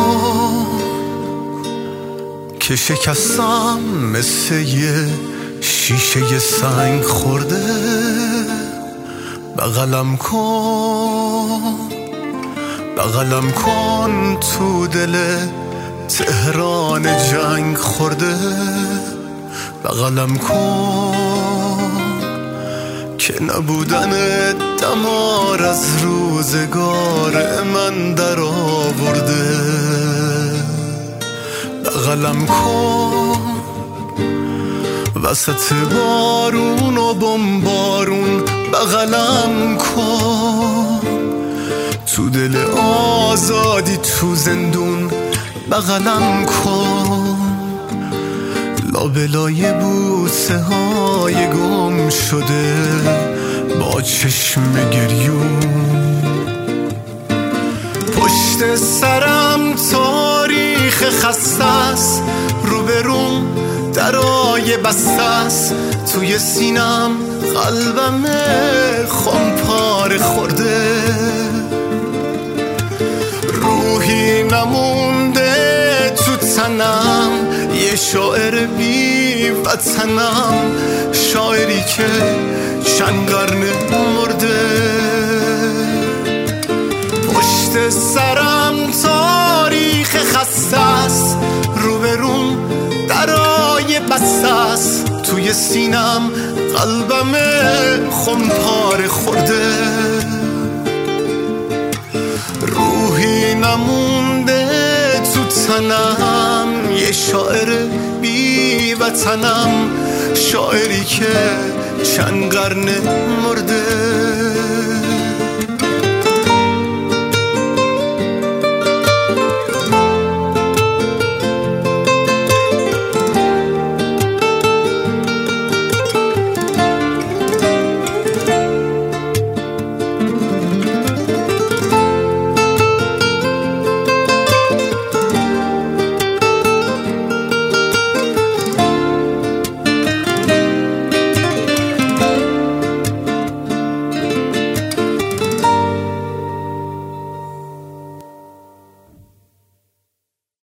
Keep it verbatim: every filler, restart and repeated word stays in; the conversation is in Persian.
کن که شکستم مثل یه شیشه سنگ خورده. بغلم کن بغلم کن تو دل تهران جنگ خورده. بغلم کن که نبودن دمار از روزگار من در آورده. بغلم کن وسط بارون و بمبارون. بغلم کن تو دل آزادی تو زندون. بغلم کن لابلای بوسه های گم شده با چشم گریون. پشت سرم تاریخ خسته است، روبروم درای بسته است. توی سینم قلبم خمپاره خورده. روحی نمونده تو تنم، یه شاعر بی وطنم، شاعری که چند قرن مرده. پشت سرم تاریخ خسته است، روبروم درای بسته است. توی سینم قلبم خمپاره خورده. روحی نمونده تو تنم، یه شاعر بی وطنم، شاعری که چند قرن مرده.